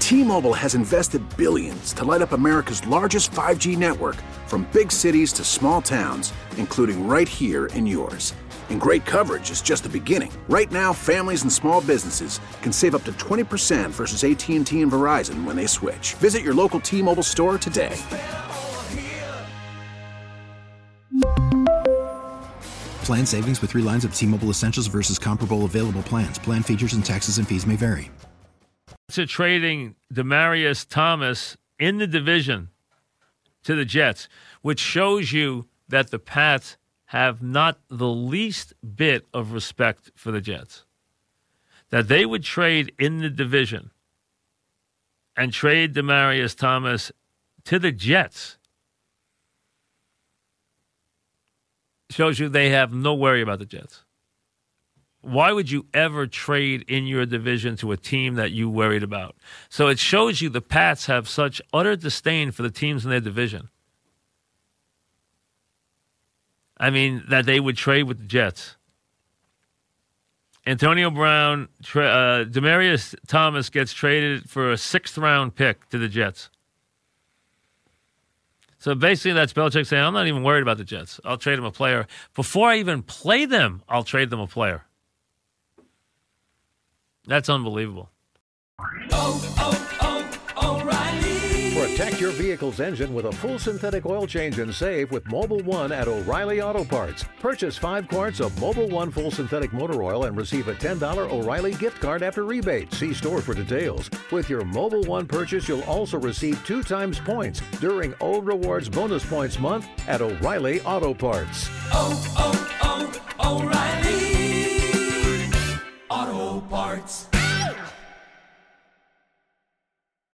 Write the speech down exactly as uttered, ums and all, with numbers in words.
T-Mobile has invested billions to light up America's largest five G network, from big cities to small towns, including right here in yours. And great coverage is just the beginning. Right now, families and small businesses can save up to twenty percent versus A T and T and Verizon when they switch. Visit your local T-Mobile store today. Plan savings with three lines of T-Mobile Essentials versus comparable available plans. Plan features and taxes and fees may vary. To trading Demaryius Thomas in the division to the Jets, which shows you that the Pats have not the least bit of respect for the Jets. That they would trade in the division and trade Demaryius Thomas to the Jets shows you they have no worry about the Jets. Why would you ever trade in your division to a team that you worried about? So it shows you the Pats have such utter disdain for the teams in their division. I mean, that they would trade with the Jets. Antonio Brown, tra- uh, Demaryius Thomas gets traded for a sixth-round pick to the Jets. So basically that's Belichick saying, I'm not even worried about the Jets. I'll trade them a player. Before I even play them, I'll trade them a player. That's unbelievable. Oh, oh, oh, O'Reilly. Protect your vehicle's engine with a full synthetic oil change and save with Mobil one at O'Reilly Auto Parts. Purchase five quarts of Mobil one full synthetic motor oil and receive a ten dollars O'Reilly gift card after rebate. See store for details. With your Mobil one purchase, you'll also receive two times points during O Rewards Bonus Points Month at O'Reilly Auto Parts. Oh, oh, oh, O'Reilly Auto Parts.